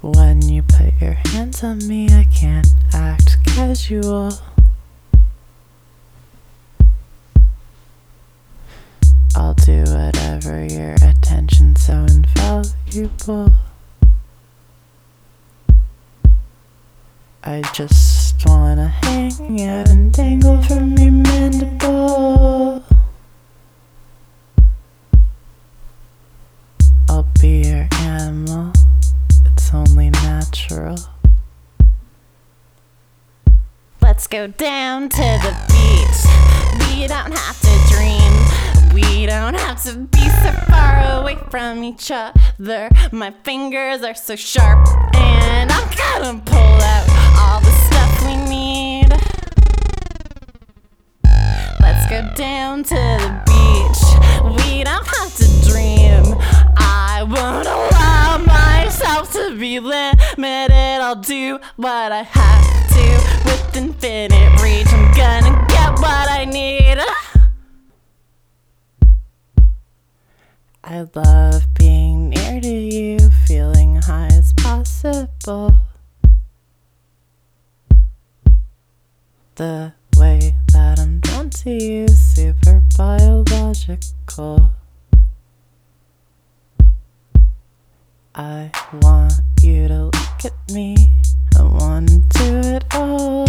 When you put your hands on me, I can't act casual. I'll do whatever, your attention's so invaluable. I just wanna hang out and dangle from your mandible. I'll be your animal, it's only natural. Let's go down to the beach. We don't have to dream. We don't have to be so far away from each other. My fingers are so sharp, and I'm gonna pull out all the stuff we need. Let's go down to the beach. We don't have to dream. I won't allow myself to be limited. I'll do what I have to with infinite reach. I'm gonna get what I need. I love being near to you, feeling high as possible. The way that I'm drawn to you, super biological. I want you to look at me, I want to do it all.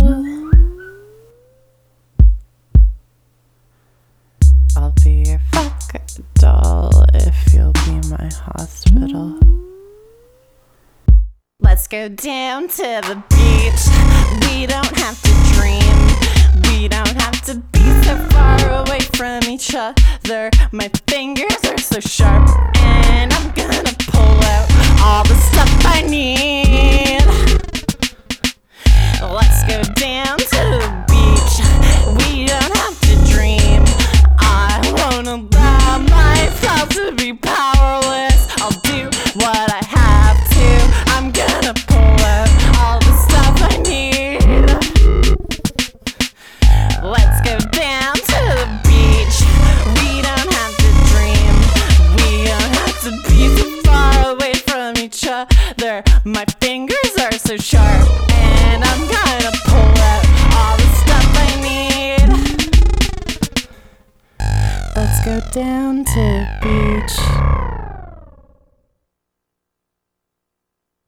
I'll be your fuck doll if you'll be my hospital. Let's go down to the beach. We don't have to dream. We don't have to be so far away from each other. My fingers are so sharp, and I'm gonna pull out all the stuff I need. Let's go down to the beach. We don't have to dream. I won't allow myself to be powerless. I'll do what I have to. I'm gonna pull out all the stuff I need. Let's go down to the beach. We don't have to dream. We don't have to be so far away from each other. My fingers are so sharp, and I'm gonna pull out all the stuff I need. Let's go down to the beach.